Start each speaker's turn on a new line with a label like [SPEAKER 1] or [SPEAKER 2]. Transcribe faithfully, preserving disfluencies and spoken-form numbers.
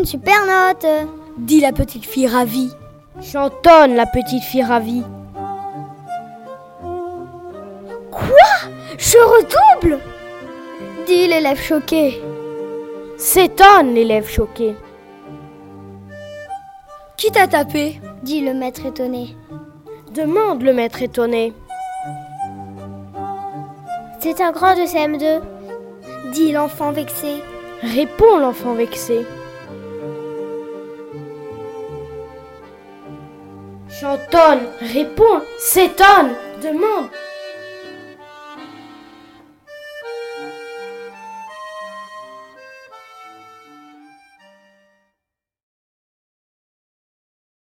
[SPEAKER 1] super note,
[SPEAKER 2] dit la petite fille ravie.
[SPEAKER 3] Chantonne la petite fille ravie.
[SPEAKER 2] Quoi? Je redouble?
[SPEAKER 1] dit l'élève choqué.
[SPEAKER 3] S'étonne l'élève choqué.
[SPEAKER 2] Qui t'a tapé?
[SPEAKER 1] dit le maître étonné.
[SPEAKER 3] Demande le maître étonné.
[SPEAKER 1] C'est un grand de C M deux, dit l'enfant vexé.
[SPEAKER 3] Répond l'enfant vexé. Chantonne, réponds, s'étonne, demande.